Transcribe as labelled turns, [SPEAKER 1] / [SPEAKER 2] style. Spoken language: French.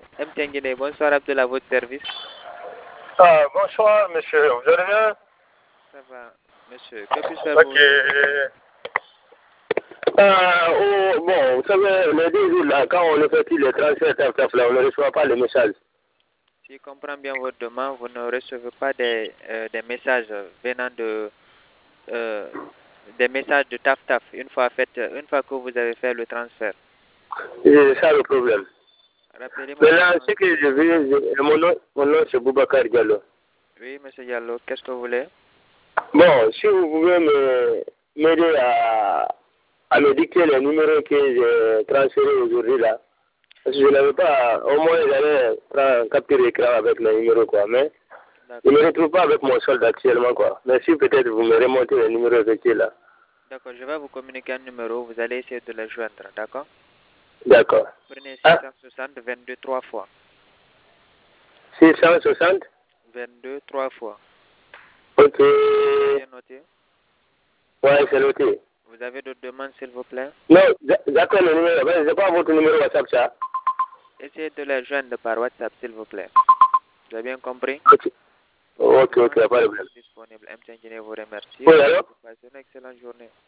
[SPEAKER 1] MTN Guinée, bonsoir Abdullah, à votre service.
[SPEAKER 2] Ah, bonsoir, monsieur. Vous allez bien?
[SPEAKER 1] Ça va, monsieur. Que puis-je faire pour
[SPEAKER 2] Ok.
[SPEAKER 1] vous?
[SPEAKER 2] Bon, vous savez, les 2 jours là, quand on effectue les transferts, là, on ne reçoit pas les messages.
[SPEAKER 1] Si je comprends bien votre demande, vous ne recevez pas des messages venant de des messages de TAF une fois que vous avez fait le transfert.
[SPEAKER 2] C'est ça le problème.
[SPEAKER 1] Rappelez-moi
[SPEAKER 2] Maintenant,
[SPEAKER 1] votre nom,
[SPEAKER 2] ce
[SPEAKER 1] s'il
[SPEAKER 2] que
[SPEAKER 1] vous
[SPEAKER 2] je
[SPEAKER 1] plaît.
[SPEAKER 2] veux, mon nom c'est Boubacar Diallo.
[SPEAKER 1] Oui, monsieur Diallo, qu'est-ce que vous voulez?
[SPEAKER 2] Bon, si vous pouvez m'aider à me dicter les numéros que j'ai transférés aujourd'hui là. Parce que je n'avais pas, au moins j'allais capturer l'écran avec les numéros quoi, mais je ne me retrouve pas avec mon solde actuellement quoi. Mais si peut-être vous me remontez les numéros effectués là.
[SPEAKER 1] D'accord, je vais vous communiquer un numéro, vous allez essayer de le joindre, d'accord?
[SPEAKER 2] D'accord.
[SPEAKER 1] Prenez
[SPEAKER 2] Ah,
[SPEAKER 1] 660 22 3 fois.
[SPEAKER 2] 660.
[SPEAKER 1] 22 3 fois.
[SPEAKER 2] Ok.
[SPEAKER 1] Vous avez bien noté?
[SPEAKER 2] Ouais, c'est noté.
[SPEAKER 1] Vous avez d'autres demandes, s'il vous plaît?
[SPEAKER 2] Non, d'accord, le numéro, ben, c'est pas votre numéro WhatsApp ça.
[SPEAKER 1] Essayez de le joindre par WhatsApp, s'il vous plaît. Vous avez bien compris?
[SPEAKER 2] Ok,
[SPEAKER 1] Pour votre
[SPEAKER 2] ok,
[SPEAKER 1] demande,
[SPEAKER 2] pas de
[SPEAKER 1] nous sommes
[SPEAKER 2] problème.
[SPEAKER 1] disponibles. MTN Guinée vous remercie.
[SPEAKER 2] Oui, alors?
[SPEAKER 1] Vous passez une excellente journée.